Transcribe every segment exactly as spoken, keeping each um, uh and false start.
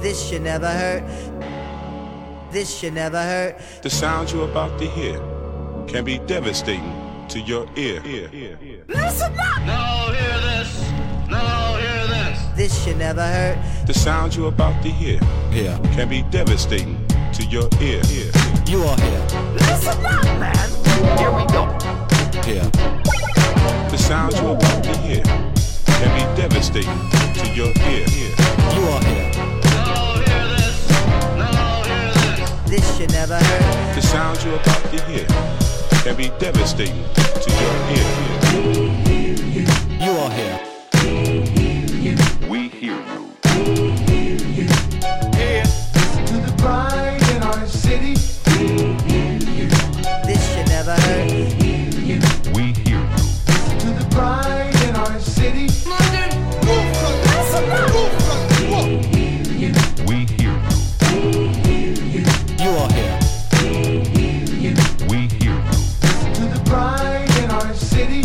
This should never hurt. This should never hurt. The sound you're about to hear can be devastating to your ear. ear, ear, ear. Listen up! Now hear this. Now hear this. This should never hurt. The sound you're about to hear Here. can be devastating to your ear. ear. You are here. Listen up, man. Here we go. Here. The sound you're about to hear can be devastating to your ear. ear. You are here. Now hear this. Now hear this. This should never hurt. The sound you're about to hear can be devastating to your ear. ear. You are here. We hear you. To the pride in our city. This should never hurt. We hear you. To the pride in our city. We hear you. You are here. We hear you. To the pride in our city.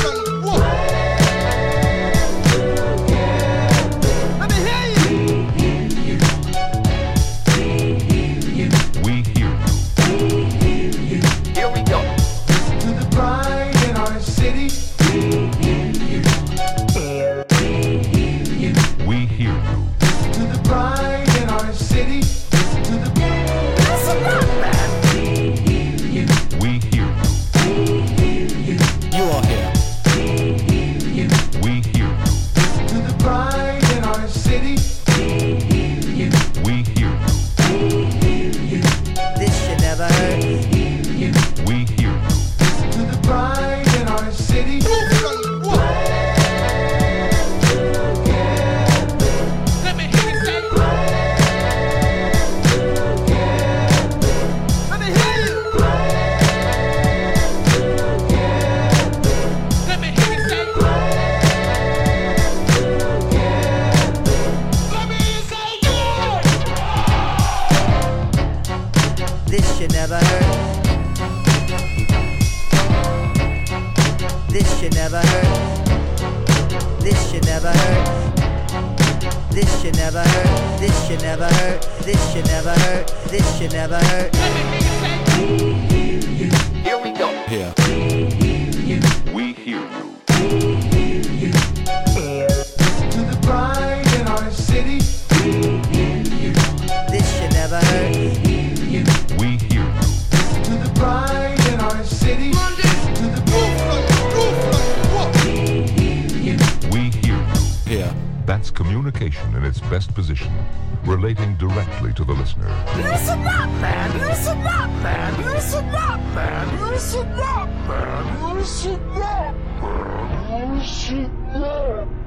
We hear you. Here we go. To the pride in our city. We hear you. To the pride in our city. To the Listen up, man. We hear you. You are here. We hear you. to the pride in our city. We hear you. This should never hurt. We hear you. To the pride in our city. This should never hurt. This should never hurt. This should never hurt. This should never hurt. This should never hurt. This should never hurt. This should never hurt. Here we go. Here. We hear you. To the pride in our city. This should never hurt. We hear you. To the pride in our city. To the We hear you. Here. That's communication in its best position, relating directly to the listener. Listen up, man. Listen up, man. Listen up, man. Listen up, man. Listen up, man. Listen up.